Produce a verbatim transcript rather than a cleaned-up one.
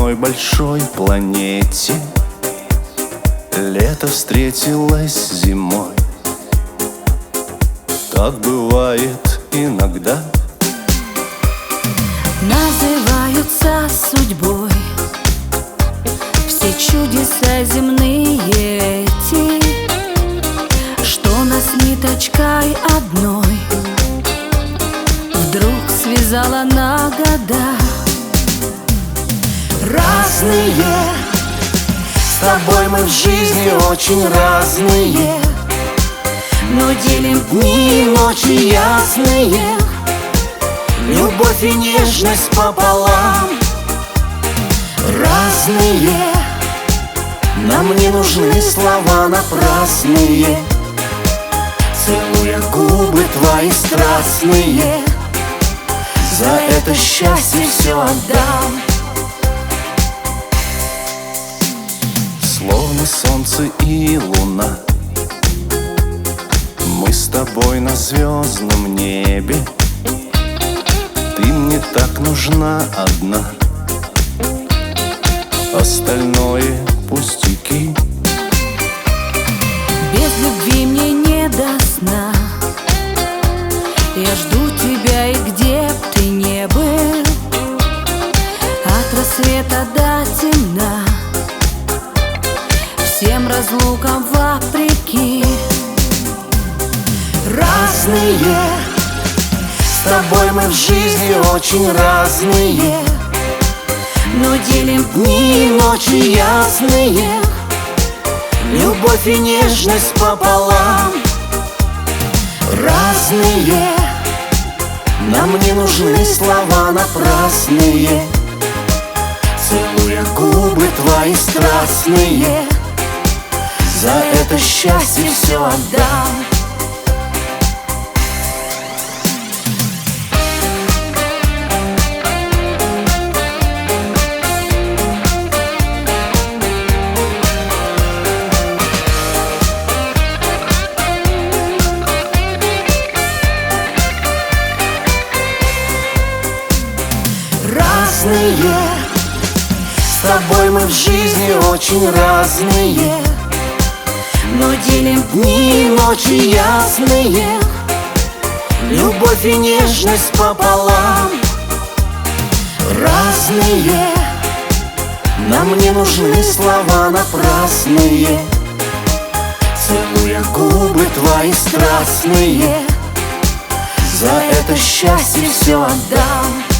одной большой планете лето встретилось зимой. Так бывает иногда. Называются судьбой все чудеса земные эти, что нас ниточкой одной вдруг связала на года. Разные, с тобой мы в жизни очень разные, но делим дни и ночи ясные, любовь и нежность пополам. Разные, нам не нужны слова напрасные, целуя губы твои страстные, за это счастье все отдам. Словно солнце и луна, мы с тобой на звездном небе. Ты мне так нужна одна, остальное пустяки. Без любви мне не до сна, я жду тебя, и где б ты не был, от рассвета до темна, всем разлукам вопреки. Разные, с тобой мы в жизни очень разные, но делим дни и ночи ясные, любовь и нежность пополам. Разные, нам не нужны слова напрасные, целуя губы твои страстные, за это счастье все отдам. Разные, с тобой мы в жизни очень разные, но делим дни и ночи ясные, любовь и нежность пополам. Разные, нам не нужны слова напрасные, целуя губы твои страстные, за это счастье все отдам.